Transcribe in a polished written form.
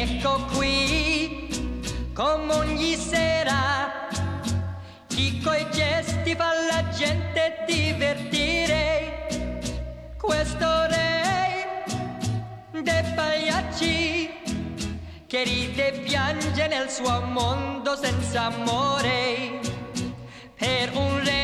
Ecco qui, come ogni sera, chi coi gesti fa la gente divertire. Questo re dei pagliacci che ride e piange nel suo mondo senza amore. Per un re